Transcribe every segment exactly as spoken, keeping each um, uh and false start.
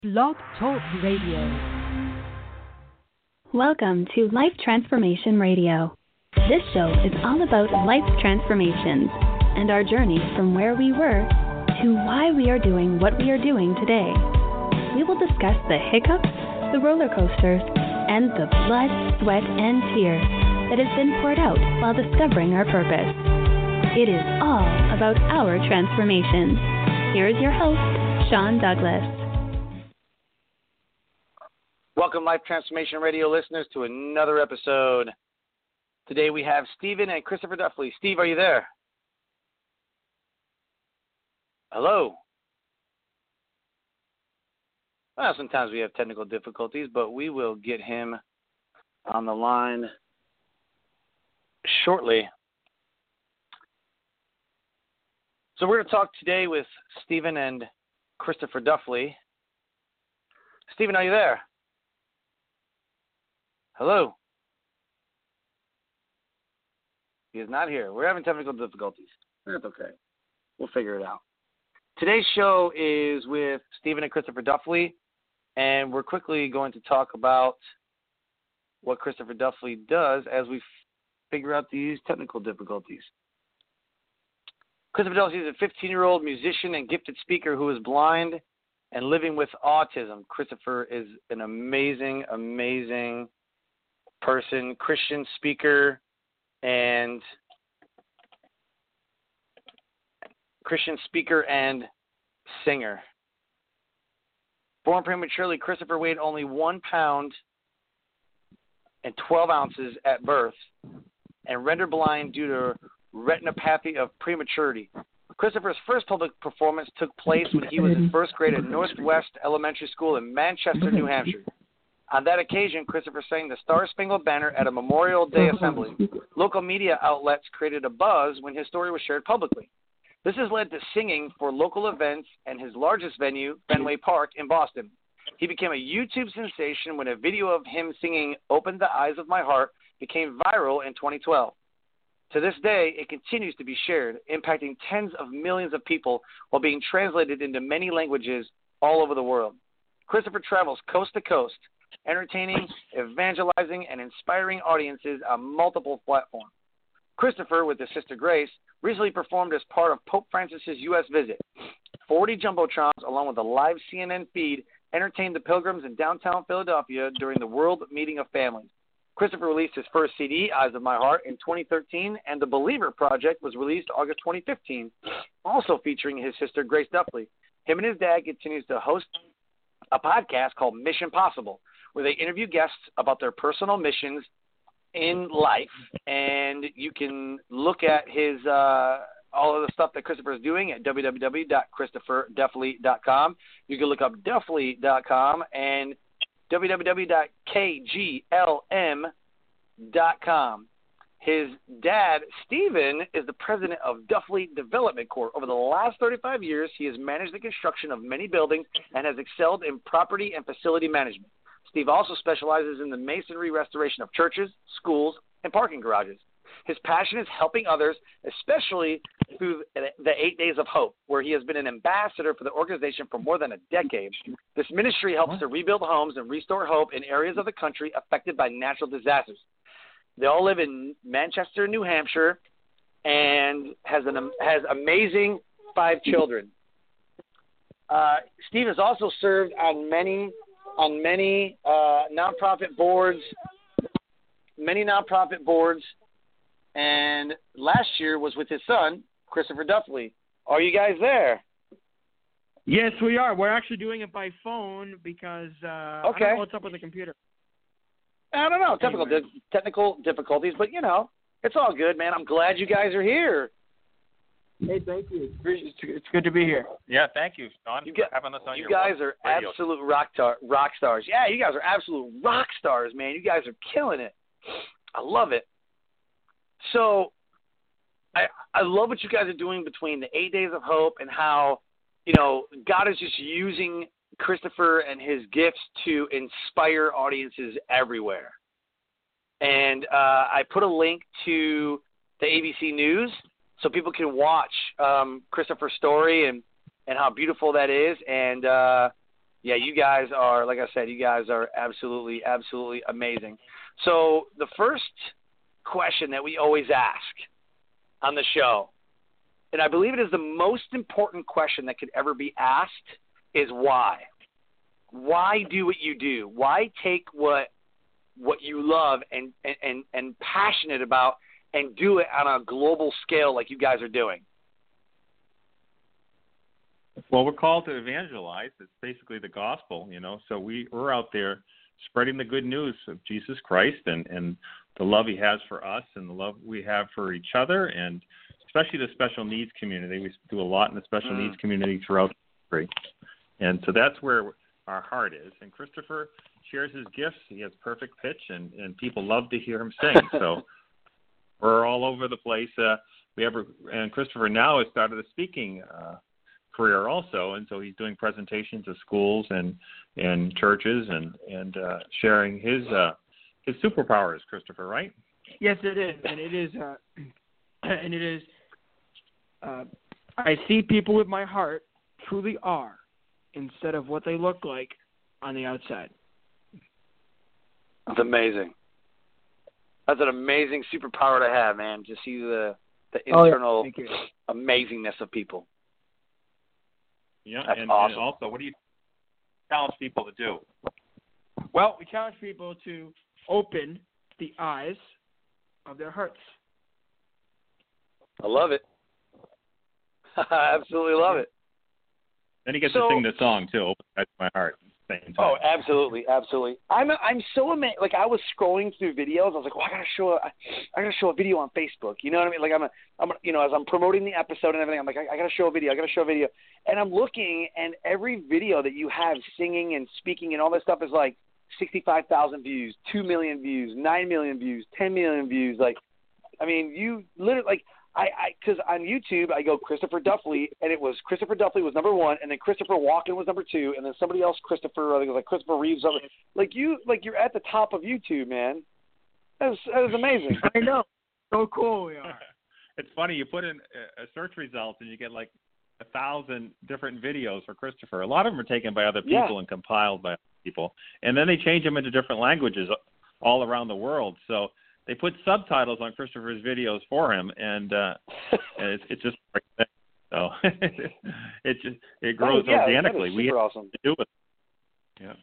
Blog Talk Radio. Welcome to Life Transformation Radio. This show is all about life transformations and our journey from where we were to why we are doing what we are doing today. We will discuss the hiccups, the roller coasters, and the blood, sweat, and tears that has been poured out while discovering our purpose. It is all about our transformations. Here is your host, Sean Douglas. Welcome, Life Transformation Radio listeners, to another episode. Today we have Stephen and Christopher Duffley. Steve, are you there? Hello? Well, sometimes we have technical difficulties, but we will get him on the line shortly. So we're going to talk today with Stephen and Christopher Duffley. Stephen, are you there? Hello? He is not here. We're having technical difficulties. That's okay. We'll figure it out. Today's show is with Stephen and Christopher Duffley, and we're quickly going to talk about what Christopher Duffley does as we f- figure out these technical difficulties. Christopher Duffley is a fifteen-year-old musician and gifted speaker who is blind and living with autism. Christopher is an amazing, amazing person, Christian speaker, and Christian speaker and singer. Born prematurely, Christopher weighed only one pound and twelve ounces at birth and rendered blind due to retinopathy of prematurity. Christopher's first public performance took place when he was in first grade at Northwest Elementary School in Manchester, New Hampshire. On that occasion, Christopher sang the Star-Spangled Banner at a Memorial Day assembly. Local media outlets created a buzz when his story was shared publicly. This has led to singing for local events and his largest venue, Fenway Park in Boston. He became a YouTube sensation when a video of him singing Open the Eyes of My Heart became viral in twenty twelve. To this day, it continues to be shared, impacting tens of millions of people while being translated into many languages all over the world. Christopher travels coast to coast, entertaining, evangelizing, and inspiring audiences on multiple platforms. Christopher, with his sister Grace, recently performed as part of Pope Francis's U S visit. forty Jumbotrons, along with a live C N N feed, entertained the pilgrims in downtown Philadelphia during the World Meeting of Families. Christopher released his first C D, Eyes of My Heart, in twenty thirteen, and The Believer Project was released August twenty fifteen, also featuring his sister Grace Duffley. Him and his dad continues to host a podcast called Mission Possible, where they interview guests about their personal missions in life, and you can look at his uh, all of the stuff that Christopher is doing at w w w dot christopher duffley dot com. You can look up duffley dot com and w w w dot k g l m dot com. His dad, Stephen, is the president of Duffley Development Corp. Over the last thirty-five years, he has managed the construction of many buildings and has excelled in property and facility management. Steve also specializes in the masonry restoration of churches, schools, and parking garages. His passion is helping others, especially through the Eight Days of Hope, where he has been an ambassador for the organization for more than a decade. This ministry helps to rebuild homes and restore hope in areas of the country affected by natural disasters. They all live in Manchester, New Hampshire, and has an has amazing five children. Uh, Steve has also served on many on many uh, nonprofit boards, many nonprofit boards, and last year was with his son, Christopher Duffley. Are you guys there? Yes, we are. We're actually doing it by phone because uh, okay. I don't know what's up with the computer. I don't know, technical, anyway. di- technical difficulties, but, you know, it's all good, man. I'm glad you guys are here. Hey, thank you. It's, it's good to be here. Yeah, thank you, Don, you for get, having us on you your guys are radio. absolute rock, tar- rock stars. Yeah, you guys are absolute rock stars, man. You guys are killing it. I love it. So I I love what you guys are doing between the Eight Days of Hope and how, you know, God is just using Christopher and his gifts to inspire audiences everywhere. And uh, I put a link to the A B C News so people can watch um, Christopher's story and, and how beautiful that is. And uh, Yeah, you guys are, like I said, you guys are absolutely, absolutely amazing. So the first question that we always ask on the show, and I believe it is the most important question that could ever be asked, is why? Why do what you do? Why take what what you love and, and, and passionate about and do it on a global scale like you guys are doing? Well, we're called to evangelize. It's basically the gospel, you know. So we, we're out there spreading the good news of Jesus Christ and, and the love he has for us and the love we have for each other, and especially the special needs community. We do a lot in the special mm. needs community throughout the country. And so that's where our heart is. And Christopher shares his gifts. He has perfect pitch, and, and people love to hear him sing. So we're all over the place. Uh, we ever, and Christopher now has started a speaking uh career also, and so he's doing presentations at schools and and churches and and uh, sharing his uh, his superpowers. Christopher, right? Yes, it is, and it is, uh, and it is. Uh, I see people with my heart truly are, instead of what they look like on the outside. That's amazing. That's an amazing superpower to have, man. To see the the internal oh, yeah. amazingness of people. Yeah, That's and, awesome. and also, what do you challenge people to do? Well, we challenge people to open the eyes of their hearts. I love it. I absolutely love it. Then he gets so, to sing the song too. Open the eyes of my heart. Same time. Oh, absolutely, absolutely. I'm I'm so amazed. Like I was scrolling through videos, I was like, well, I gotta show a, I gotta show a video on Facebook. You know what I mean? Like I'm a, I'm a, you know, as I'm promoting the episode and everything, I'm like, I, I gotta show a video. I gotta show a video. And I'm looking, and every video that you have singing and speaking and all this stuff is like sixty-five thousand views, two million views, nine million views, ten million views. Like, I mean, you literally like. I, I, because on YouTube I go Christopher Duffley, and it was Christopher Duffley was number one, and then Christopher Walken was number two, and then somebody else, Christopher, I think it was like Christopher Reeves. Like you, like you're at the top of YouTube, man. That was that was amazing. I know, so cool we are. It's funny, you put in a search results and you get like a thousand different videos for Christopher. A lot of them are taken by other people yeah. and compiled by other people, and then they change them into different languages all around the world. So they put subtitles on Christopher's videos for him, and uh, and it's, it's just like so it just it grows oh, yeah, organically. That is super we have awesome. to do it. Yeah.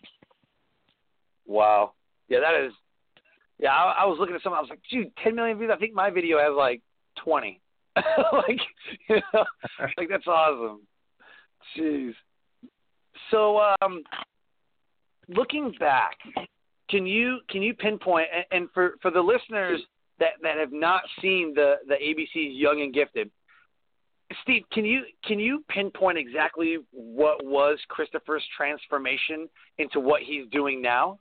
Wow. Yeah, that is. Yeah, I, I was looking at something. I was like, dude, ten million views. I think my video has like twenty. like, you know, like that's awesome. Jeez. So, um, looking back. Can you can you pinpoint, and, and for, for the listeners that, that have not seen the, the A B C's Young and Gifted, Steve, can you can you pinpoint exactly what was Christopher's transformation into what he's doing now?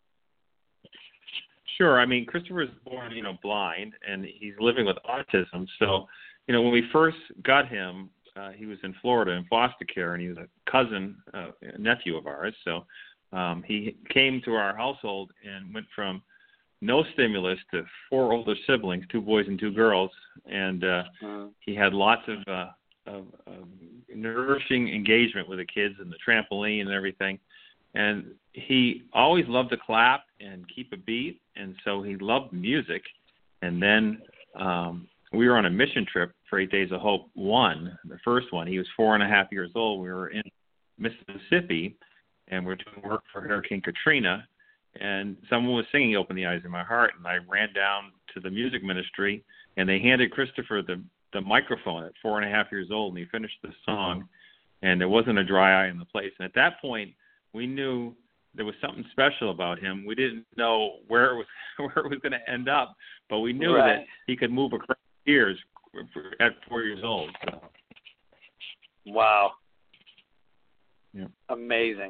Sure. I mean, Christopher was born, you know, blind, and he's living with autism. So, you know, when we first got him, uh, he was in Florida in foster care, and he was a cousin, uh, a nephew of ours. So. Um, he came to our household and went from no stimulus to four older siblings, two boys and two girls, and uh, uh-huh. he had lots of, uh, of, of nourishing engagement with the kids and the trampoline and everything. And he always loved to clap and keep a beat, and so he loved music. And then um, we were on a mission trip for Eight Days of Hope one, the first one. He was four and a half years old. We were in Mississippi, and we're doing work for Hurricane Katrina, and someone was singing Open the Eyes of My Heart, and I ran down to the music ministry, and they handed Christopher the, the microphone at four and a half years old, and he finished the song, and there wasn't a dry eye in the place. And at that point, we knew there was something special about him. We didn't know where it was where it was going to end up, but we knew right. that he could move across years at four years old. So. Wow. Yeah. Amazing.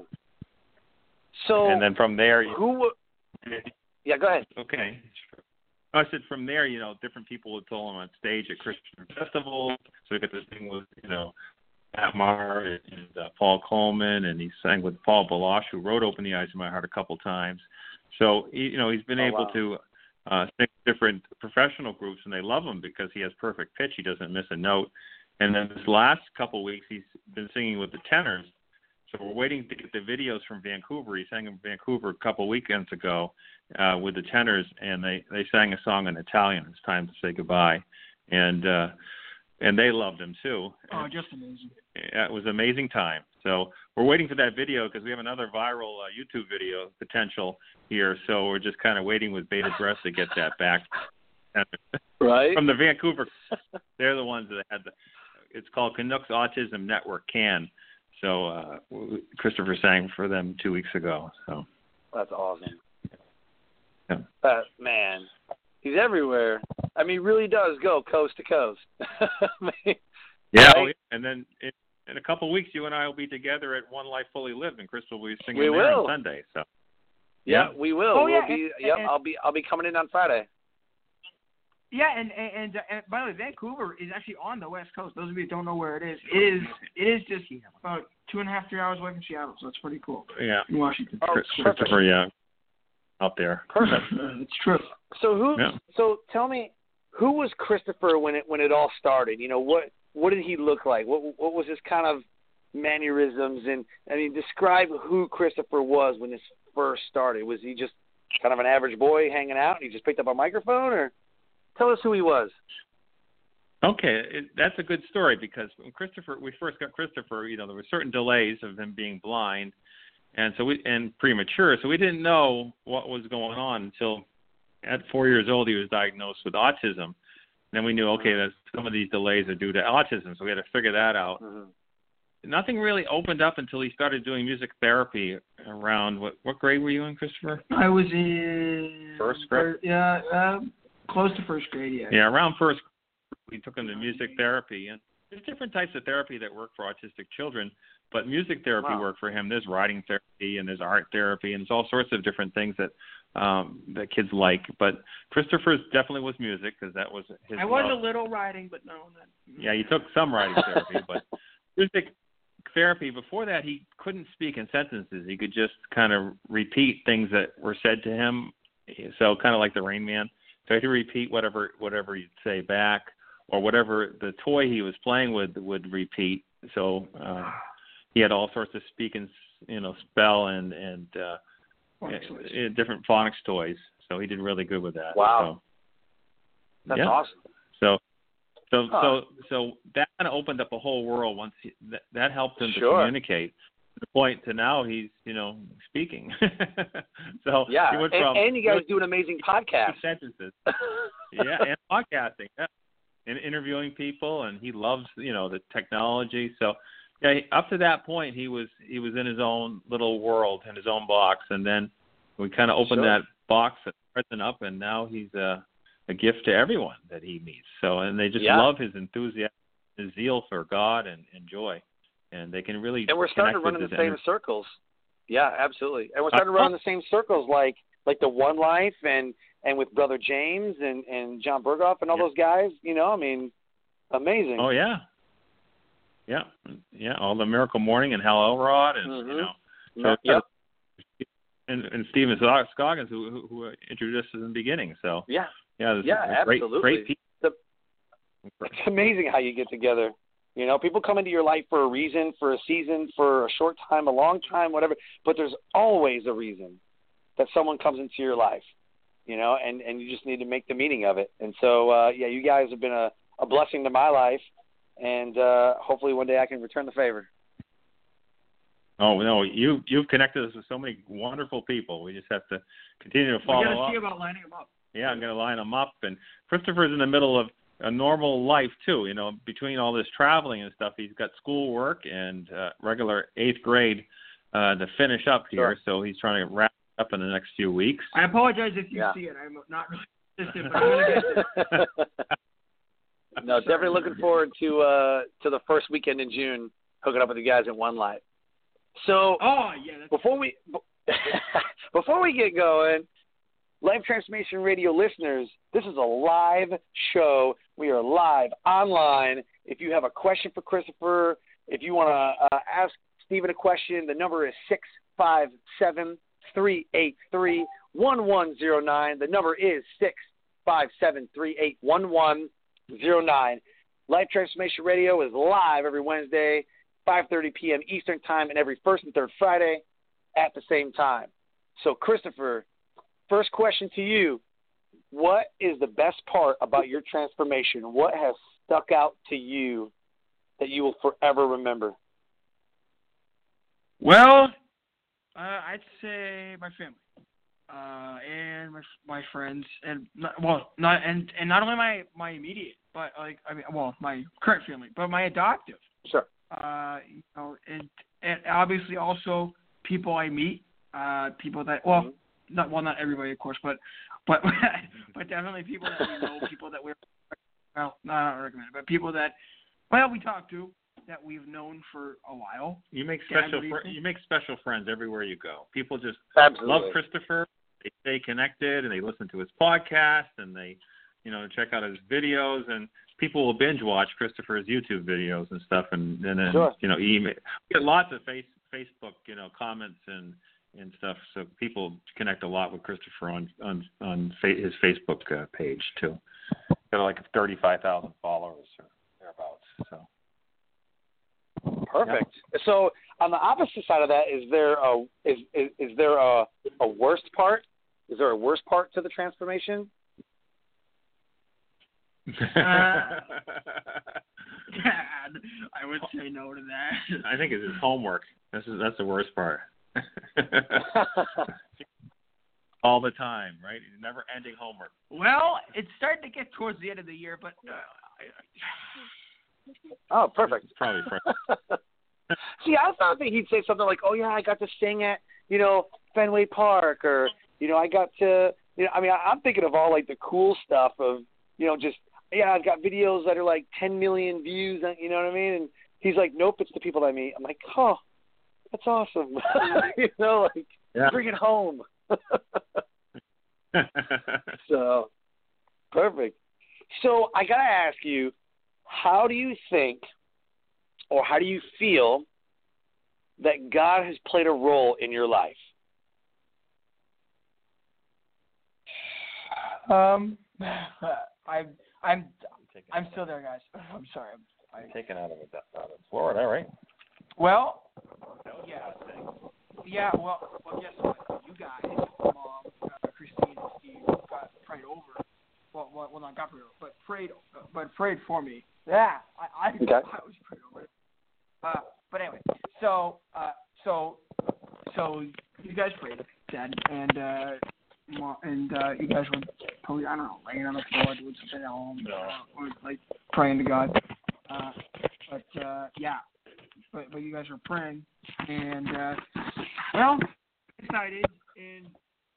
So and then from there, you, who? Yeah, go ahead. Okay. I said from there, you know, different people would tell him on stage at Christian festivals. So we got this thing with, you know, Matt Maher and, and uh, Paul Coleman, and he sang with Paul Baloche, who wrote "Open the Eyes of My Heart" a couple times. So he, you know, he's been oh, able wow. to uh, sing with different professional groups, and they love him because he has perfect pitch. He doesn't miss a note. And then this last couple of weeks, he's been singing with the tenors. So we're waiting to get the videos from Vancouver. He sang in Vancouver a couple of weekends ago uh, with the tenors, and they, they sang a song in Italian. It's time to say goodbye, and uh, and they loved him too. Oh, just amazing! It was an amazing time. So we're waiting for that video because we have another viral uh, YouTube video potential here. So we're just kind of waiting with bated breath to get that back. Right. From the Vancouver, they're the ones that had the. It's called Canucks Autism Network CAN. So uh, Christopher sang for them two weeks ago. So that's awesome. Yeah. Uh, man, he's everywhere. I mean, really does go coast to coast. Yeah, right? And then in, in a couple of weeks, you and I will be together at One Life Fully Lived, and Crystal will be singing we there will. on Sunday. So yeah, yeah. we will. Oh, we'll yeah, be. and, yep, and, I'll be. I'll be coming in on Friday. Yeah, and and, and and by the way, Vancouver is actually on the West Coast. Those of you who don't know where it is, it is it is just about two and a half, three hours away from Seattle, so it's pretty cool. Yeah, in Washington. Oh, Christopher, yeah, out there. Perfect. It's true. So who? Yeah. So tell me, who was Christopher when it when it all started? You know, what what did he look like? What what was his kind of mannerisms? And I mean, describe who Christopher was when this first started. Was he just kind of an average boy hanging out, and he just picked up a microphone, or tell us who he was. Okay, it, that's a good story because when Christopher, we first got Christopher, you know, there were certain delays of him being blind, and so we and premature, so we didn't know what was going on until at four years old he was diagnosed with autism. And then we knew, okay, that some of these delays are due to autism, so we had to figure that out. Mm-hmm. Nothing really opened up until he started doing music therapy around what what grade were you in, Christopher? I was in first grade. Yeah. Um, Close to first grade, yeah. Yeah, around first grade, we took him to music therapy. And there's different types of therapy that work for autistic children, but music therapy wow. worked for him. There's writing therapy and there's art therapy and there's all sorts of different things that um, that kids like. But Christopher's definitely was music because that was his I was love. a little writing, but no. Not... Yeah, he took some writing therapy, but music therapy, before that, he couldn't speak in sentences. He could just kind of repeat things that were said to him, so kind of like the Rain Man. So he had to repeat whatever whatever you'd say back, or whatever the toy he was playing with would repeat. So uh, he had all sorts of speak and you know spell and and uh, uh, different phonics toys. So he did really good with that. Wow, so, that's yeah. awesome. So so huh. so so that kind of opened up a whole world. Once he, that, that helped him sure. to communicate. To the point to now he's you know speaking. so yeah, he went and, from and you guys do an amazing podcast. Sentences. Yeah, and podcasting, yeah, and interviewing people, and he loves you know the technology. So yeah, up to that point he was he was in his own little world, in his own box, and then we kind of opened sure. that box and opened up, and now he's a a gift to everyone that he meets. So and they just yeah. love his enthusiasm, his zeal for God and, and joy. And they can really and we're starting to run in the same energy. circles. Yeah, absolutely. And we're starting to run in the same circles, like like the One Life and and with Brother James and and John Berghoff and all yeah. those guys. You know, I mean, amazing. Oh yeah, yeah, yeah. All the Miracle Morning and Hal Elrod and mm-hmm. you know, so yep. and and Stephen Scoggins who who introduced us in the beginning. So yeah, yeah, yeah, great, absolutely. Great people. The, it's amazing how you get together. You know, people come into your life for a reason, for a season, for a short time, a long time, whatever. But there's always a reason that someone comes into your life, you know, and, and you just need to make the meaning of it. And so, uh, yeah, you guys have been a, a blessing to my life, and uh, hopefully one day I can return the favor. Oh, no, you, you've connected us with so many wonderful people. We just have to continue to follow up. We got to see about lining them up. Yeah, I'm going to line them up. And Christopher's in the middle of a normal life too, you know, between all this traveling and stuff. He's got school work and uh, regular eighth grade uh, to finish up here, sure. so he's trying to wrap it up in the next few weeks. I apologize if you yeah. see it. I'm not really interested, but I'm going to get it. No, definitely looking forward to uh, to the first weekend in June, hooking up with you guys at One Life. So, oh yeah, that's before we before we get going, Life Transformation Radio listeners, this is a live show. We are live online. If you have a question for Christopher, if you want to uh, ask Stephen a question, the number is six five seven, three eight three, one one zero nine. The number is six five seven, three eight one, one zero nine. Life Transformation Radio is live every Wednesday five thirty p.m. Eastern Time, and every first and third Friday at the same time. So, Christopher, first question to you. What is the best part about your transformation? What has stuck out to you that you will forever remember? Well, uh, I'd say my family uh, and my my friends, and not, well, not and, and not only my, my immediate, but like I mean, well, my current family, but my adoptive. Sure. Uh, you know, and and obviously also people I meet, uh, people that well, mm-hmm. not well, not everybody, of course, but but but definitely people that we know, people that we're well, not recommend, but people that well we talk to. That we've known for a while. You make special fr- you make special friends everywhere you go. People just Absolutely. love Christopher. They stay connected and they listen to his podcast and they, you know, check out his videos, and people will binge watch Christopher's YouTube videos and stuff, and, and then sure. you know email. We get lots of face, Facebook you know comments and and stuff, so people connect a lot with Christopher on on on fa- his Facebook uh, page too. Got like thirty-five thousand followers or thereabouts. So. Perfect. Yeah. So on the opposite side of that, is there a is is, is there a, a worst part? Is there a worst part to the transformation? Uh, I would say no to that. I think it's his homework. This is that's the worst part. All the time, right? Never ending homework. Well, it's starting to get towards the end of the year, but. Uh, I, Oh, perfect. It's probably See, I thought that he'd say something like, "Oh yeah, I got to sing at you know Fenway Park," or you know, I got to you know. I mean, I, I'm thinking of all like the cool stuff of you know just yeah, I've got videos that are like ten million views. You know what I mean? And he's like, "Nope, it's the people I meet." I'm like, "Oh, that's awesome." you know, like yeah. bring it home. So perfect. So I gotta ask you. How do you think, or how do you feel, that God has played a role in your life? Um, I'm, I'm, I'm still there, guys. I'm sorry. I'm, I'm taken out of it. Out of Florida, right? Well, yeah, yeah. Well, well, guess what? You guys, Mom, uh, Christine, and Steve, got prayed over. Well, well, well, not got prayed over, but prayed, uh, but prayed for me. Yeah, I, I, okay. I was prayed over. Uh, but anyway, so, uh, so, so you guys prayed, Dad, and uh, Mom, and uh, you guys were probably I don't know laying on the floor doing something at home, uh, or like praying to God. Uh, but uh, yeah, but but you guys were praying, and uh, well, decided and.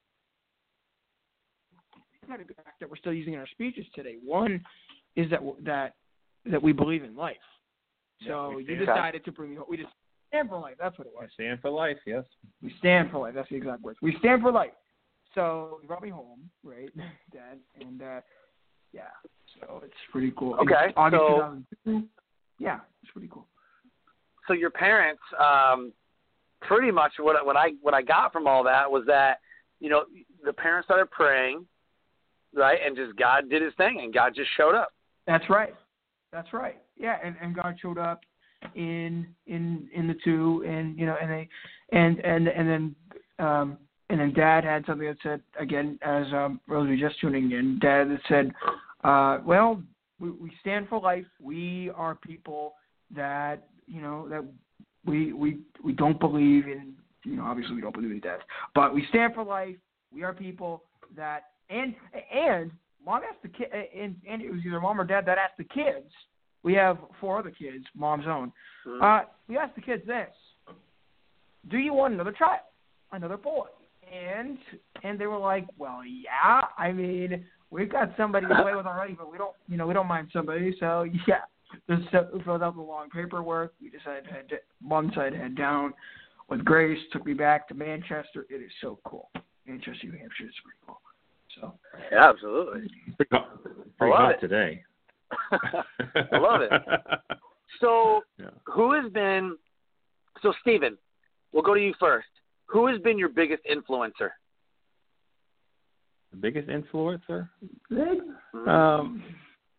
Kind of fact that we're still using in our speeches today. One is that that that we believe in life. So yeah, you decided to bring me home. We just stand for life. That's what it was. We stand for life. Yes. We stand for life. That's the exact words. We stand for life. So you brought me home, right, Dad? And uh, yeah, so it's pretty cool. Okay. August so, two thousand two. Yeah, it's pretty cool. So your parents, um, pretty much what what I what I got from all that was that you know the parents started praying. Right, and just God did his thing, and God just showed up. That's right. That's right. Yeah, and, and God showed up in in in the two, and you know, and they, and and and then um, and then Dad had something that said again, as um, Rosie just tuning in. Dad that said, uh, "Well, we, we stand for life. We are people that you know that we we we don't believe in. You know, obviously we don't believe in death, but we stand for life. We are people that." And and mom asked the kid, and, and it was either mom or dad that asked the kids. We have four other kids, mom's own. Mm-hmm. Uh, we asked the kids this: do you want another child, another boy? And and they were like, well, yeah. I mean, we've got somebody to play with already, but we don't, you know, we don't mind somebody. So yeah, just we filled out the long paperwork. We decided to head to, mom decided to head down with Grace. Took me back to Manchester. It is so cool. Manchester, New Hampshire is pretty cool. So yeah, absolutely. Pretty hot, pretty hot today. I love it. So, yeah. Who has been? So, Stephen, we'll go to you first. Who has been your biggest influencer? The biggest influencer? Mm-hmm. Um,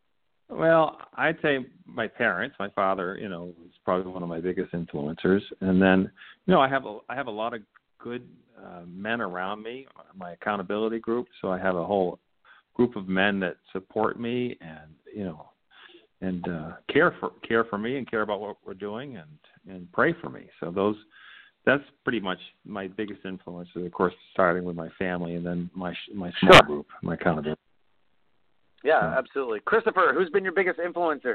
Well, I'd say my parents, my father, you know, was probably one of my biggest influencers, and then, you know, I have a I have a lot of good uh, men around me, my accountability group. So I have a whole group of men that support me, and you know, and uh, care for care for me, and care about what we're doing, and and pray for me. So those, that's pretty much my biggest influences. Of course, starting with my family, and then my my small Sure. group, my accountability. Yeah, absolutely. Christopher, who's been your biggest influencer?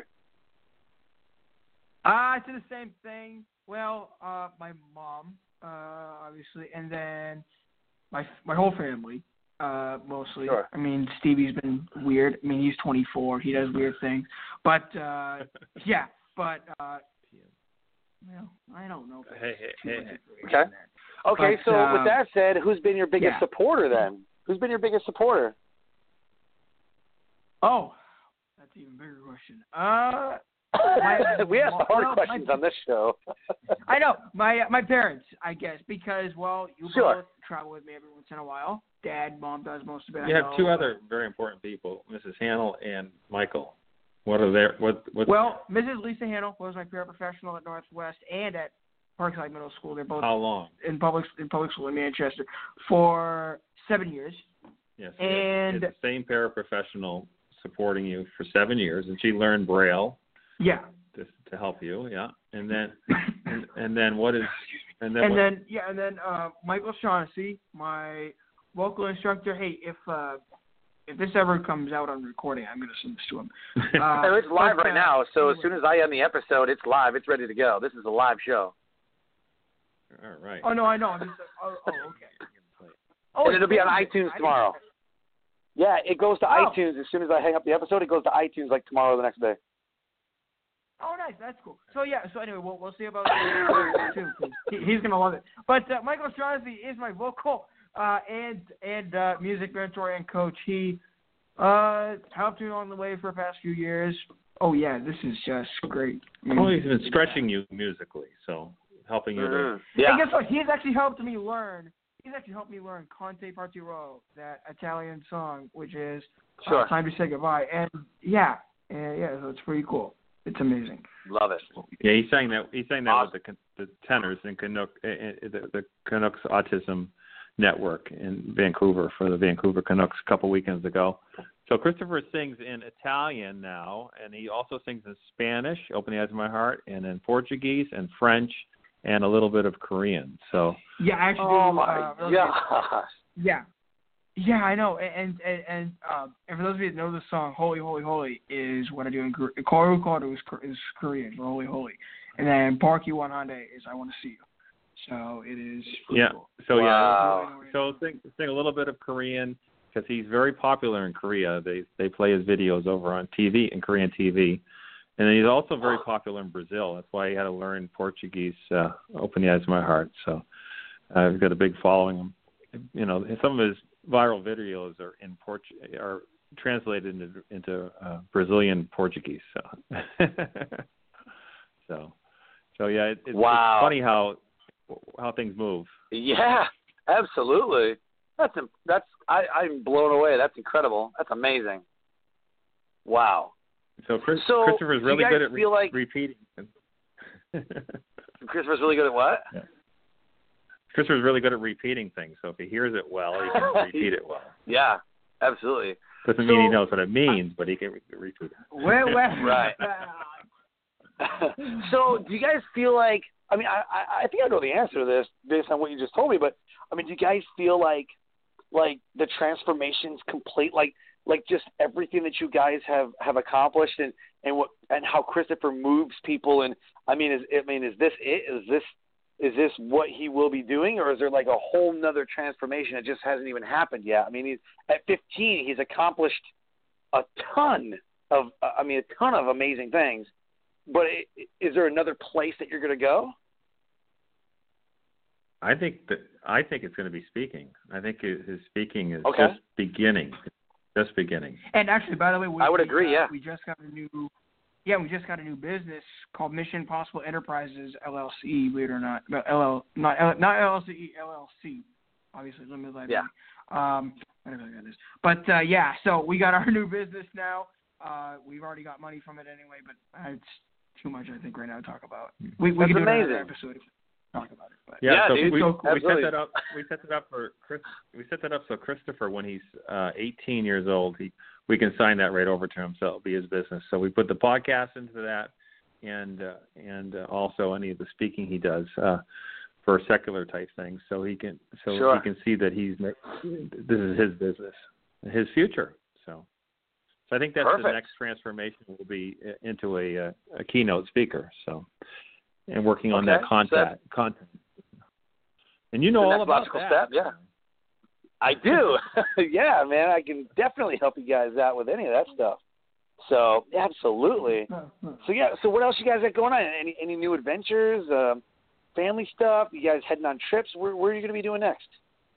Uh, I did the same thing. Well, uh, my mom, uh, obviously, and then my my whole family, uh, mostly. Sure. I mean, Stevie's been weird. I mean, he's twenty-four. He does weird things. But, uh, yeah, but, uh, well, I don't know. If Hey, hey, too hey, much hey. information Okay. there. Okay, But, so uh, with that said, who's been your biggest yeah. supporter then? Who's been your biggest supporter? Oh, that's an even bigger question. Uh, My- we ask the hard well, questions my- on this show. I know my my parents, I guess, because well, you Sure. both travel with me every once in a while. Dad, mom does most of it. You I have know, two but- other very important people, Missus Hannell and Michael. What are their what what? Well, Missus Lisa Hannell was my paraprofessional at Northwest and at Parkside Middle School. They're both how long? in public in public school in Manchester for seven years. Yes, And- it's the same paraprofessional supporting you for seven years, and she learned Braille Yeah. to to help you. Yeah, and then and, and then what is and then And what, then yeah, and then uh, Michael Shaughnessy, my vocal instructor. Hey, if uh, if this ever comes out on recording, I'm going to send this to him. Uh, So it's live but, right uh, now, so as anyway. soon as I end the episode, it's live. It's ready to go. This is a live show. all right. Oh no, I know. I'm just, oh, oh, okay. Oh, And it'll be on it's- iTunes I didn't- tomorrow. Yeah, it goes to Oh. iTunes as soon as I hang up the episode. It goes to iTunes like tomorrow or the next day. Oh, nice. That's cool. So yeah. So anyway, we'll we'll see about that too. 'Cause he, he's gonna love it. But uh, Michael Shaughnessy is my vocal uh, and and uh, music mentor and coach. He uh, helped me along the way for the past few years. Oh yeah, this is just great. I mean, Well, he's been stretching you musically, so helping you to. Mhm. Yeah. And guess what? He's actually helped me learn. He's actually helped me learn Conte Partiro, that Italian song, which is uh, Sure. Time to Say Goodbye. And yeah, and yeah, so it's pretty cool. It's amazing. Love it. Yeah, he sang that. He sang that Awesome. with the the tenors in Canuck, uh, the, the Canucks Autism Network in Vancouver for the Vancouver Canucks a couple weekends ago. So Christopher sings in Italian now, and he also sings in Spanish, "Open the Eyes of My Heart," and in Portuguese and French, and a little bit of Korean. So Yeah, I actually Oh do. my uh, for those of you- gosh. Yeah. Yeah, I know. And and and um, and for those of you that know the song, "Holy, Holy, Holy" is what I do in Korean. Koru Koru is, is Korean for "Holy, Holy," and then "Park You One Hyundai" is "I Want to See You." So it is. pretty yeah, cool. so Wow. yeah, so sing sing a little bit of Korean because he's very popular in Korea. They they play his videos over on T V in Korean T V. And he's also very popular in Brazil. That's why he had to learn Portuguese, uh, "Open the Eyes of My Heart." So uh, he's got a big following. You know, some of his viral videos are in Portu- are translated into into uh, Brazilian Portuguese. So, so, so yeah, it, it's, Wow. it's funny how how things move. Yeah, absolutely. That's that's I, I'm blown away. That's incredible. That's amazing. Wow. So, Chris, So, Christopher's do you really guys good at re- feel like- repeating. Christopher's really good at what? Christopher's really good at repeating things. So if he hears it well, he can repeat it well. Yeah, absolutely. Doesn't So- mean he knows what it means, but he can re- repeat it. Well, well, Right. So, do you guys feel like? I mean, I, I I think I know the answer to this based on what you just told me. But I mean, do you guys feel like like the transformation's complete? Like like just everything that you guys have, have accomplished, and, and what and how Christopher moves people. And I mean, is I mean, is this it? Is this is this what he will be doing, or is there like a whole nother transformation that just hasn't even happened yet? I mean, he's, at fifteen, he's accomplished a ton of I mean, a ton of amazing things. But is there another place that you're going to go? I think that I think it's going to be speaking. I think his his speaking is Okay. just beginning, just beginning. And actually, by the way, we, I would we, agree, uh, yeah. we just got a new, yeah, we just got a new business called Mission Possible Enterprises L L C. Believe it or not, but L L not L, not L L C, L L C, obviously limited liability. Yeah. Um, whatever that is. But uh, yeah, so we got our new business now, Uh, we've already got money from it anyway, but uh, it's too much, I think, right now to talk about. We, we That's can do amazing. another episode if we talk about it. But. Yeah, Yeah, so dude, we, so cool. we set Absolutely. that up. We set that up for Chris. We set that up so Christopher, when he's uh, eighteen years old, he we can sign that right over to him, so it'll be his business. So we put the podcast into that, and uh, and uh, also any of the speaking he does uh, for secular type things, so he can so Sure. he can see that he's this is his business, his future. So, so I think that's Perfect. the next transformation will be into a a, a keynote speaker. So, and working on Okay. that content content. And you know The all next about logical that. step, yeah. I do. Yeah, man, I can definitely help you guys out with any of that stuff. So, absolutely. So, yeah, so what else you guys got going on? Any any new adventures, um, family stuff? You guys heading on trips? Where, where are you going to be doing next?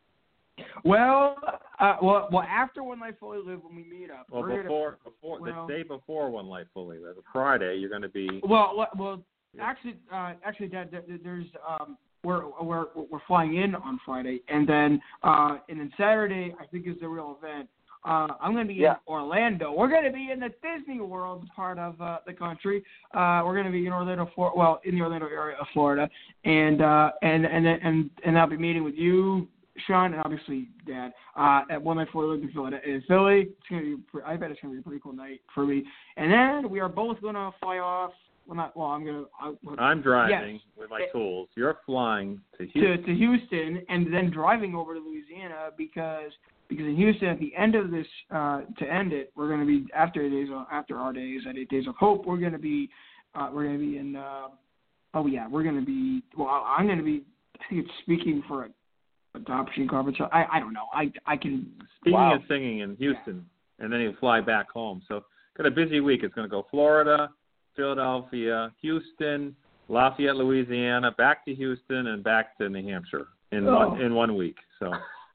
Well, uh, well, well, after One Life Fully Live, when we meet up, Well, we're gonna, before before well- the day before One Life Fully Live, Friday, you're going to be. Well, well, well actually, uh, actually, Dad, there- there's um, we're we're we're flying in on Friday, and then uh, and then Saturday, I think, is the real event. Uh, I'm going to be Yeah. in Orlando. We're going to be in the Disney World part of uh, the country. Uh, we're going to be in Orlando, Florida. Well, in the Orlando area of Florida, and uh, and and then- and and I'll be meeting with you, Sean, and obviously Dad, uh, at One Night Four Live in Philly. In Philly, it's gonna be. pre- I bet it's gonna be a pretty cool night for me. And then we are both gonna fly off. Well, not. Well, I'm gonna. I, I'm driving yes. with my It- tools. You're flying to to Houston. to Houston, and then driving over to Louisiana because because in Houston at the end of this uh, to end it, we're gonna be after eight days of, after our days at Eight Days of Hope. We're gonna be uh, we're gonna be in. Uh, oh yeah, we're gonna be. Well, I'm gonna be. I think it's speaking for a. Adoption conference. I I don't know. I I can. Speaking Wow. of singing in Houston, and then you fly back home. So got a busy week. It's going to go Florida, Philadelphia, Houston, Lafayette, Louisiana, back to Houston, and back to New Hampshire in Oh. one in one week. So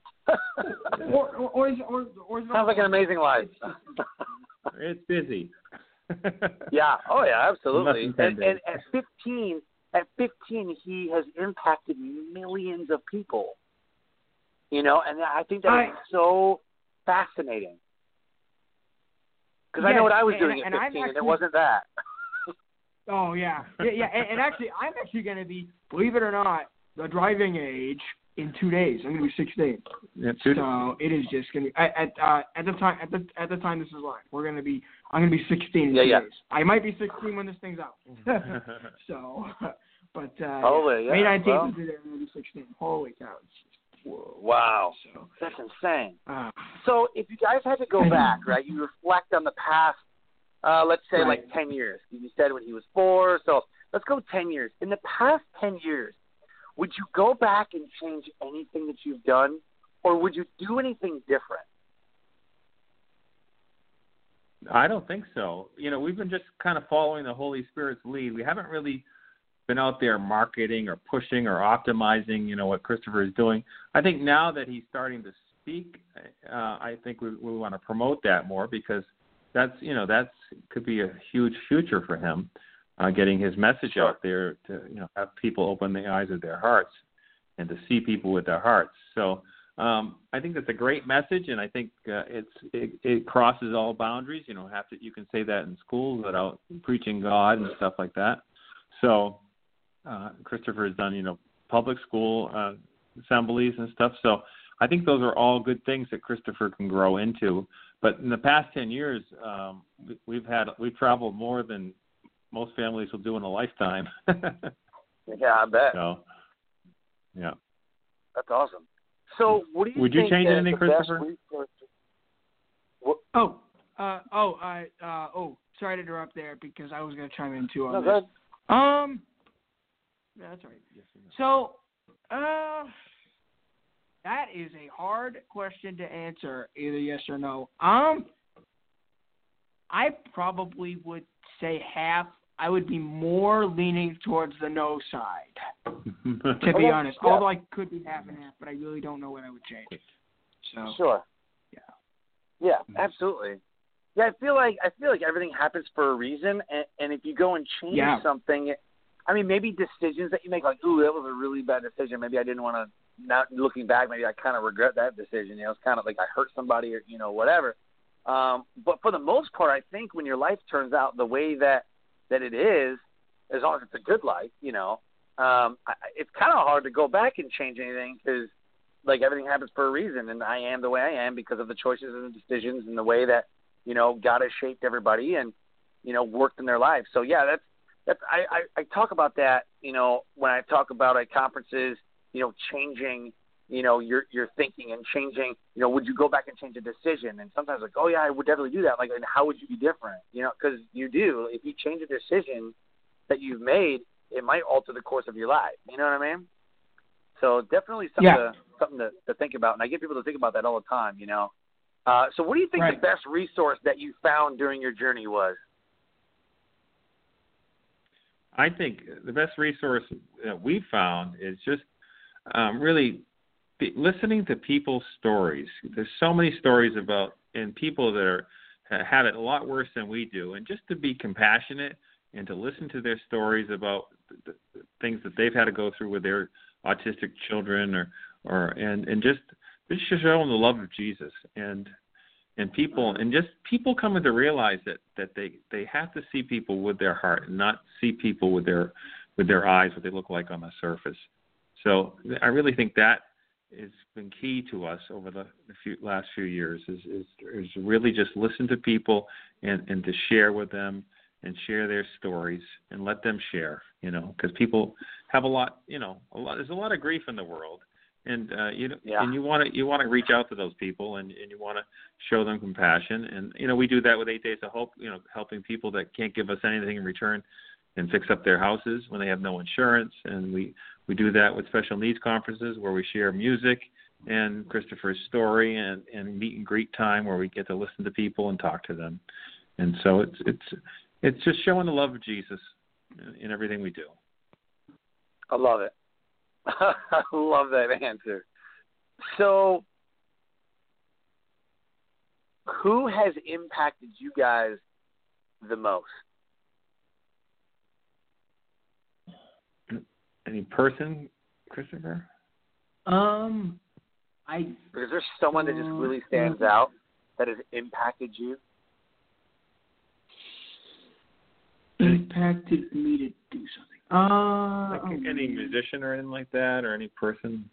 Or or or, is, or, or is Sounds like an amazing life. it's busy. Yeah. Oh, yeah, absolutely. Less than And, ten and at fifteen, at fifteen, he has impacted millions of people. You know, and I think that I- is so fascinating. Because I Yes, know what I was and- doing and at I'm fifteen, and it actually- wasn't that. Oh yeah, yeah, yeah. And, and actually, I'm actually going to be, believe it or not, the driving age in two days. I'm going to be sixteen. Yeah, two- So it is just going to be at at, uh, at the time at the at the time this is live. We're going to be. I'm going to be sixteen in Yeah, two yeah. days. I might be sixteen when this thing's out. So, but uh, Holy, yeah, May nineteenth well. is the day I'm going to be sixteen. Holy cow! It's just, whoa. Wow. So. That's insane. Uh, So if you guys had to go back, right, you reflect on the past, uh, let's say Right. like ten years. You said when he was four, so let's go ten years. In the past ten years, would you go back and change anything that you've done, or would you do anything different? I don't think so. You know, we've been just kind of following the Holy Spirit's lead. We haven't really been out there marketing or pushing or optimizing, you know, what Christopher is doing. I think now that he's starting to speak, uh, I think we, we want to promote that more because that's, you know, that's could be a huge future for him, uh, getting his message Sure. out there to, you know, have people open the eyes of their hearts and to see people with their hearts. So um, I think that's a great message, and I think uh, it's it, it crosses all boundaries. You know, have to you can say that in schools without preaching God and stuff like that. So uh, Christopher has done, you know, public school uh, assemblies and stuff. So I think those are all good things that Christopher can grow into. But in the past ten years, um, we, we've had we've traveled more than most families will do in a lifetime. Yeah, I bet. So, yeah. That's awesome. So what do you Would you think change is anything, the best Christopher? resource- What- oh, uh, oh, I, uh, oh, sorry to interrupt there because I was going to chime in too on No, this. go ahead. Um, yeah, that's all right. So, uh, that is a hard question to answer, either yes or no. Um, I probably would say half. I would be more leaning towards the no side, to be Okay, honest. yeah. Although I could be half and half, but I really don't know what I would change. So, Sure. yeah. Yeah, absolutely. Yeah, I feel like I feel like everything happens for a reason, and, and if you go and change Yeah. something, I mean, maybe decisions that you make, like, ooh, that was a really bad decision. Maybe I didn't want to. Not looking back, maybe I kind of regret that decision. You know, it's kind of like I hurt somebody, or you know, whatever. Um, but for the most part, I think when your life turns out the way that, that it is, as long as it's a good life, you know, um, I, it's kind of hard to go back and change anything because, like, everything happens for a reason, and I am the way I am because of the choices and the decisions and the way that, you know, God has shaped everybody and, you know, worked in their lives. So, yeah, that's, that's I, I, I talk about that, you know, when I talk about at conferences, you know, changing, you know, your your thinking and changing, you know, would you go back and change a decision? And sometimes like, oh, yeah, I would definitely do that. Like, and how would you be different? You know, because you do. If you change a decision that you've made, it might alter the course of your life. You know what I mean? So definitely something, Yeah. to, something to, to think about. And I get people to think about that all the time, you know. Uh, so what do you think Right. the best resource that you found during your journey was? I think the best resource that we found is just um, really be, listening to people's stories. There's so many stories about and people that are have it a lot worse than we do, and just to be compassionate and to listen to their stories about the, the things that they've had to go through with their autistic children, or or and and just just to show them the love of Jesus, and and people and just people coming to realize that that they they have to see people with their heart and not see people with their with their eyes, what they look like on the surface. So I really think that has been key to us over the, the few, last few years is, is is really just listen to people and and to share with them and share their stories and let them share, you know, because people have a lot, you know, a lot. There's a lot of grief in the world, and uh, you know, Yeah. and you want to you want to reach out to those people, and, and you want to show them compassion, and you know, we do that with Eight Days of Hope, you know, helping people that can't give us anything in return, and fix up their houses when they have no insurance, and we we do that with special needs conferences where we share music and Christopher's story, and, and meet and greet time where we get to listen to people and talk to them, and so it's it's. It's just showing the love of Jesus in everything we do. I love it. I love that answer. So, who has impacted you guys the most? Any person, Christopher? Um, I Is there someone that just really stands out that has impacted you? impacted me to do something. Uh, Like oh, any musician or anything like that, or any person?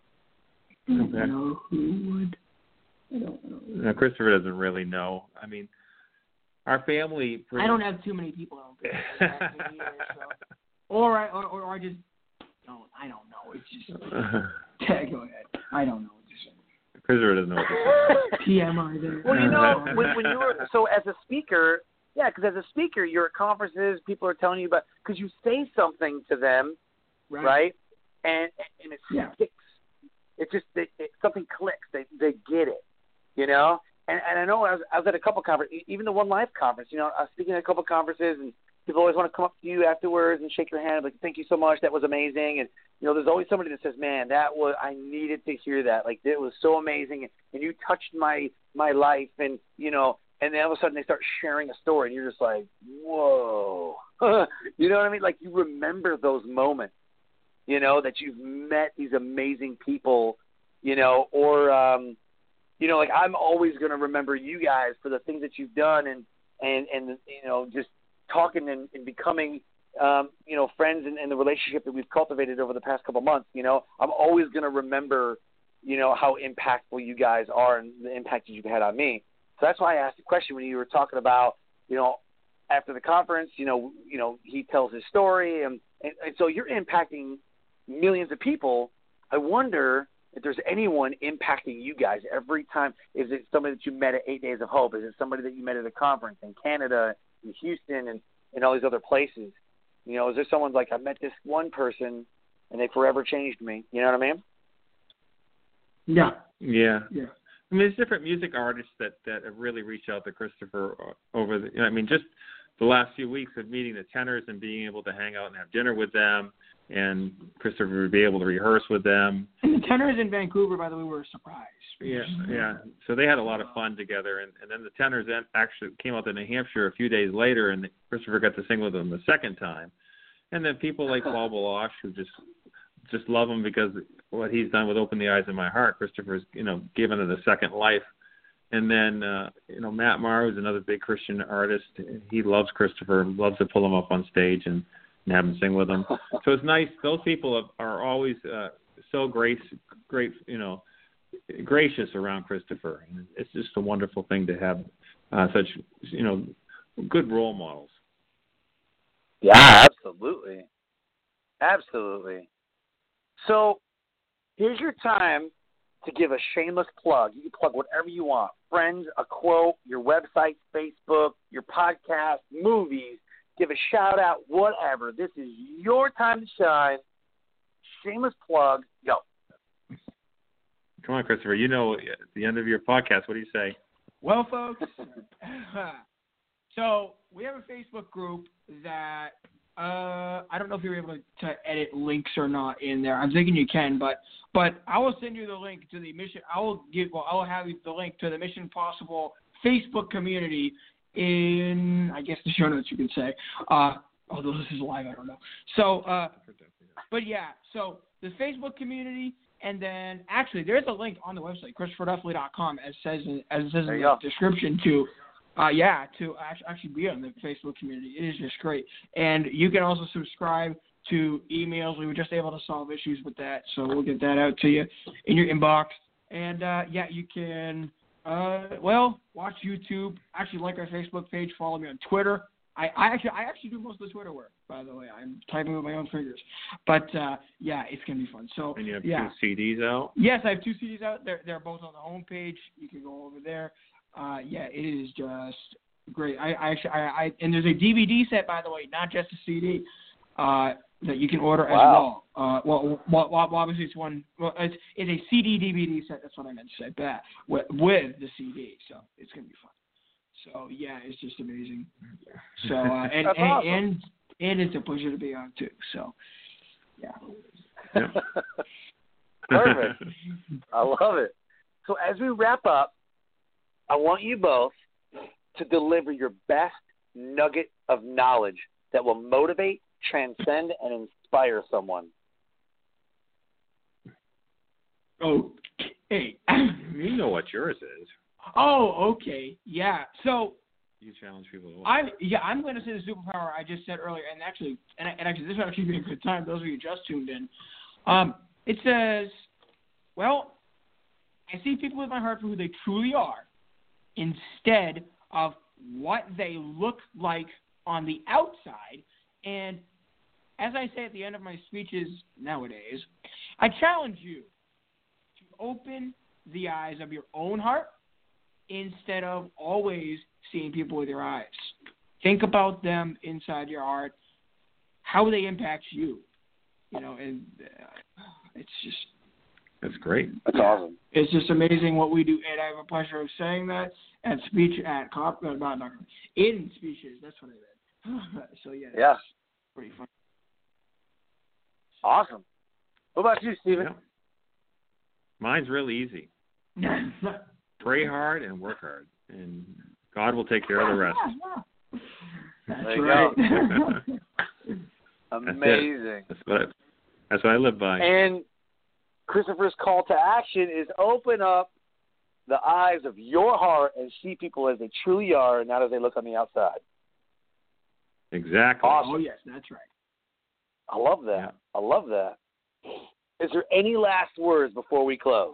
I don't Okay. know who would. I don't know. No, Christopher doesn't really know. I mean, our family. Pretty... I don't have too many people. I don't think. that impacted me either, so. Or I or, or I just don't. I don't know. It's just. Yeah, go ahead. I don't know. Just Christopher doesn't know what to say. T M I there. Well, you know, when, when you were so as a speaker, yeah, because as a speaker, you're at conferences, people are telling you about because you say something to them, right? right? And and it Yeah. sticks. It just it, it, something clicks. They they get it, you know. And and I know I was, I was at a couple conferences, even the One Life conference. You know, I was speaking at a couple conferences, and people always want to come up to you afterwards and shake your hand, like, "Thank you so much, that was amazing." And you know, there's always somebody that says, "Man, that was I needed to hear that. Like, it was so amazing, and, and you touched my my life." And you know, and then all of a sudden they start sharing a story, and you're just like, "Whoa," you know what I mean? Like, you remember those moments, you know, that you've met these amazing people, you know, or um, you know, like I'm always going to remember you guys for the things that you've done, and and and you know, just talking and, and becoming, um, you know, friends, and, and the relationship that we've cultivated over the past couple months. You know, I'm always going to remember, you know, how impactful you guys are and the impact that you've had on me. So that's why I asked the question when you were talking about, you know, after the conference, you know, you know, he tells his story, and, and, and so you're impacting millions of people. I wonder if there's anyone impacting you guys every time. Is it somebody that you met at Eight Days of Hope? Is it somebody that you met at a conference in Canada, in Houston, and, and all these other places? You know, is there someone like, I met this one person and they forever changed me? You know what I mean? Yeah. Yeah. Yeah. I mean, there's different music artists that, that have really reached out to Christopher over the, you know, I mean, just the last few weeks of meeting the tenors and being able to hang out and have dinner with them, and Christopher would be able to rehearse with them. And the tenors in Vancouver, by the way, were a surprise. Yeah, yeah. So they had a lot of fun together, and, and then the tenors then actually came out to New Hampshire a few days later, and Christopher got to sing with them the second time. And then people like Paul Baloche, who just just love him because what he's done with Open the Eyes of My Heart, Christopher's, you know, given it a second life And then, uh, you know, Matt Maher is another big Christian artist. He loves Christopher, loves to pull him up on stage and, and have him sing with him. So it's nice. Those people are always uh, so grace, great, you know, gracious around Christopher. And it's just a wonderful thing to have uh, such, you know, good role models. Yeah, absolutely. Absolutely. So here's your time to give a shameless plug. You can plug whatever you want. Friends, a quote, your website, Facebook, your podcast, movies. Give a shout out, whatever. This is your time to shine. Shameless plug. Go. Come on, Christopher. You know, at the end of your podcast, what do you say? Well, folks, so we have a Facebook group that uh, I don't know if you're able to, to edit links or not in there. I'm thinking you can, but but I will send you the link to the mission. I will give. Well, I will have the link to the Mission Impossible Facebook community in, I guess, the show notes. You could say. Uh, although this is live, I don't know. So, uh, but yeah. So the Facebook community. And then, actually, there's a link on the website, Christopher Duffley dot com, as says in, as it says in the go. description to, uh, yeah, to actually be on the Facebook community. It is just great. And you can also subscribe to emails. We were just able to solve issues with that, so we'll get that out to you in your inbox. And uh, yeah, you can, uh, well, watch YouTube. Actually, like our Facebook page. Follow me on Twitter. I, I actually I actually do most of the Twitter work, by the way. I'm typing with my own fingers. But, uh, yeah, it's going to be fun. So, and you have yeah. two C Ds out? Yes, I have two C Ds out. They're, they're both on the homepage. You can go over there. Uh, yeah, it is just great. I, I actually, I, I, and there's a D V D set, by the way, not just a C D, uh, that you can order wow. as well. Uh, well, well, well, obviously it's one, well, it's, it's a C D D V D set. That's what I meant to say, but with, with the C D. So it's going to be fun. So, yeah, it's just amazing. So, uh, and, and, awesome. and and it's a pleasure to be on, too. So, yeah. Yeah. Perfect. I love it. So as we wrap up, I want you both to deliver your best nugget of knowledge that will motivate, transcend, and inspire someone. Okay. You know what yours is. Oh, okay. Yeah. So you challenge people. To I'm yeah. I'm going to say the superpower I just said earlier, and actually, and, and actually, this would actually be a good time. Those of you who just tuned in. Um, it says, well, I see people with my heart for who they truly are, instead of what they look like on the outside. And as I say at the end of my speeches nowadays, I challenge you to open the eyes of your own heart instead of always seeing people with your eyes. Think about them inside your heart, how they impact you. You know, and uh, it's just... That's great. That's awesome. It's just amazing what we do, and I have a pleasure of saying that at speech, at cop, uh, not, not, in speeches. That's what I meant. So, yeah. Yeah. Pretty fun. Awesome. What about you, Stephen? Yeah. Mine's really easy. Pray hard and work hard, and God will take care of the rest. That's there you right. go. Amazing. That's, that's what I, that's what I live by. And Christopher's call to action is open up the eyes of your heart and see people as they truly are, not as they look on the outside. Exactly. Awesome. Oh, yes, that's right. I love that. Yeah. I love that. Is there any last words before we close?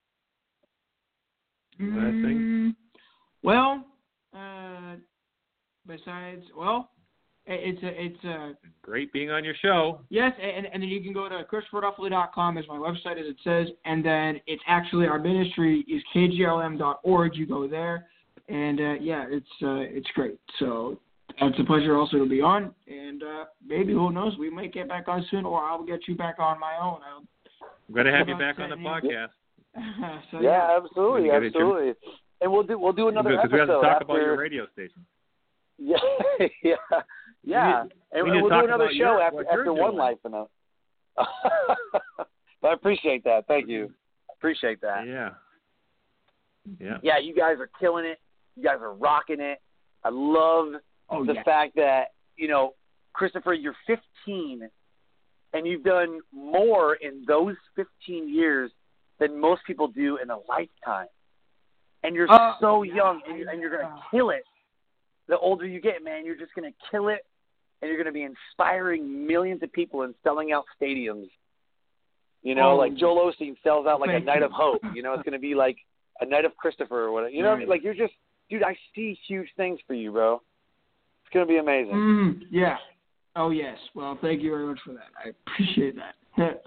Mm, well, uh, besides, well, it's a, it's a great being on your show. Yes, and and then you can go to Christopher Duffley dot com as my website, as it says, and then it's actually our ministry is K G L M dot org. You go there, and uh, yeah, it's uh, it's great. So it's a pleasure also to be on, and uh, maybe who knows, we might get back on soon, or I'll get you back on my own. I'll, I'm going to have you back on the podcast. so, yeah, yeah, absolutely, absolutely. And we'll do we'll do another because episode we have to talk after... about your radio station. Yeah, yeah, yeah. We need, and, we and we'll do another show your, after after doing. One Life. And but I appreciate that. Thank you. Appreciate that. Yeah. Yeah. Yeah, you guys are killing it. You guys are rocking it. I love oh, the yeah. fact that, you know, Christopher, you're fifteen, and you've done more in those fifteen years than most people do in a lifetime. and you're uh, so yeah, young, and you're, and you're going to kill it. The older you get, man, you're just going to kill it, and you're going to be inspiring millions of people and selling out stadiums. You know, oh, like Joel Osteen sells out like a Night you. of Hope. You know, it's going to be like a Night of Christopher or whatever. You know what I mean? Like, you're just, dude, I see huge things for you, bro. It's going to be amazing. Mm, yeah. Oh, yes. Well, thank you very much for that. I appreciate that.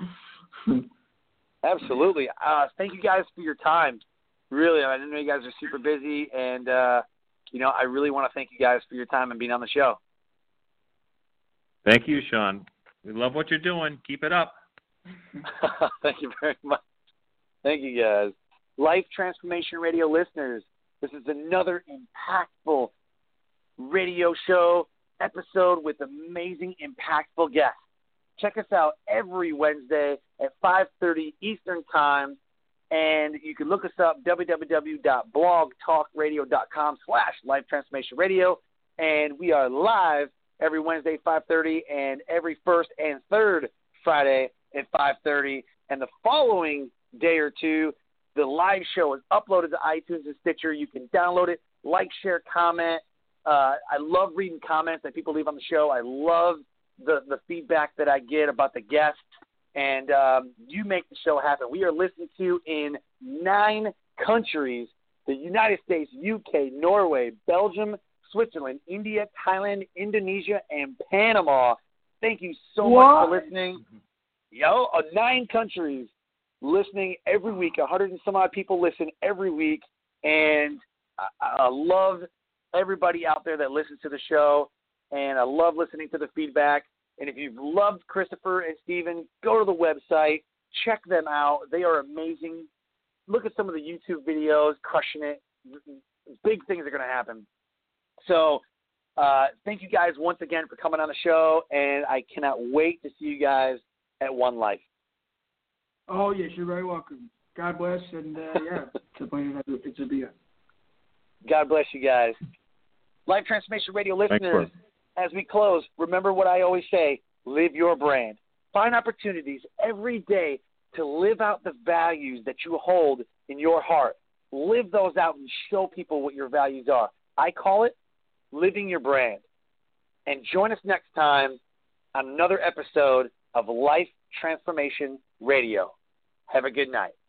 Absolutely. Uh, thank you guys for your time. Really, I know you guys are super busy, and, uh, you know, I really want to thank you guys for your time and being on the show. Thank you, Sean. We love what you're doing. Keep it up. Thank you very much. Thank you, guys. Life Transformation Radio listeners, this is another impactful radio show episode with amazing, impactful guests. Check us out every Wednesday at five thirty Eastern Time, and you can look us up, www.blogtalkradio.com slash Life Transformation Radio, and we are live every Wednesday, five thirty, and every first and third Friday at five thirty, and the following day or two, the live show is uploaded to iTunes and Stitcher. You can download it, like, share, comment. Uh, I love reading comments that people leave on the show. I love the, the feedback that I get about the guests, and um, you make the show happen. We are listened to in nine countries, the United States, U K, Norway, Belgium, Switzerland, India, Thailand, Indonesia, and Panama. Thank you so what? much for listening. Yo, uh, nine countries listening every week. A hundred and some odd people listen every week, and I, I love everybody out there that listens to the show, and I love listening to the feedback. And if you've loved Christopher and Steven, go to the website, check them out. They are amazing. Look at some of the YouTube videos, crushing it. Big things are going to happen. So uh, thank you guys once again for coming on the show, and I cannot wait to see you guys at One Life. Oh, yes, you're very welcome. God bless, and uh, yeah, it's a pleasure. It's a beer. God bless you guys. Life Transformation Radio listeners, as we close, remember what I always say, live your brand. Find opportunities every day to live out the values that you hold in your heart. Live those out and show people what your values are. I call it living your brand. And join us next time on another episode of Life Transformation Radio. Have a good night.